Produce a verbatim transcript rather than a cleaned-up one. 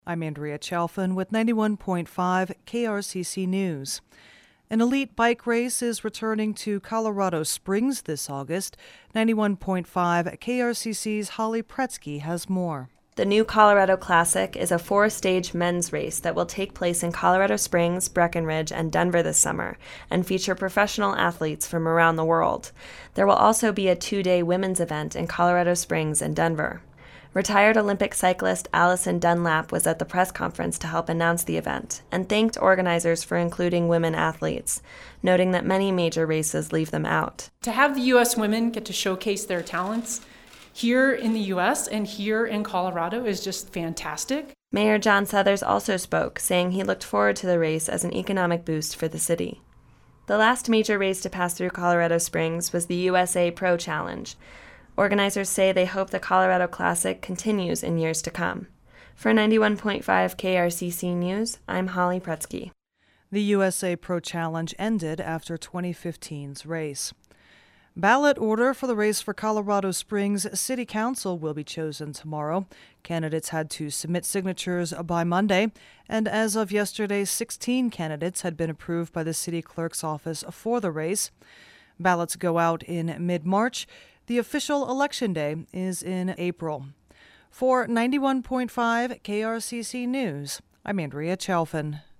I'm Andrea Chalfin with ninety-one point five K R C C News. An elite bike race is returning to Colorado Springs this August. ninety-one point five K R C C's Holly Pretsky has more. The new Colorado Classic is a four-stage men's race that will take place in Colorado Springs, Breckenridge, and Denver this summer, and feature professional athletes from around the world. There will also be a two-day women's event in Colorado Springs and Denver. Retired Olympic cyclist Allison Dunlap was at the press conference to help announce the event and thanked organizers for including women athletes, noting that many major races leave them out. To have the U S women get to showcase their talents here in the U S and here in Colorado is just fantastic. Mayor John Suthers also spoke, saying he looked forward to the race as an economic boost for the city. The last major race to pass through Colorado Springs was the U S A Pro Challenge. Organizers say they hope the Colorado Classic continues in years to come. For ninety-one point five K R C C News, I'm Holly Pretsky. The U S A Pro Challenge ended after twenty fifteen's race. Ballot order for the race for Colorado Springs City Council will be chosen tomorrow. Candidates had to submit signatures by Monday, and as of yesterday, sixteen candidates had been approved by the city clerk's office for the race. Ballots go out in mid-March. The official election day is in April. For ninety-one point five K R C C News, I'm Andrea Chalfin.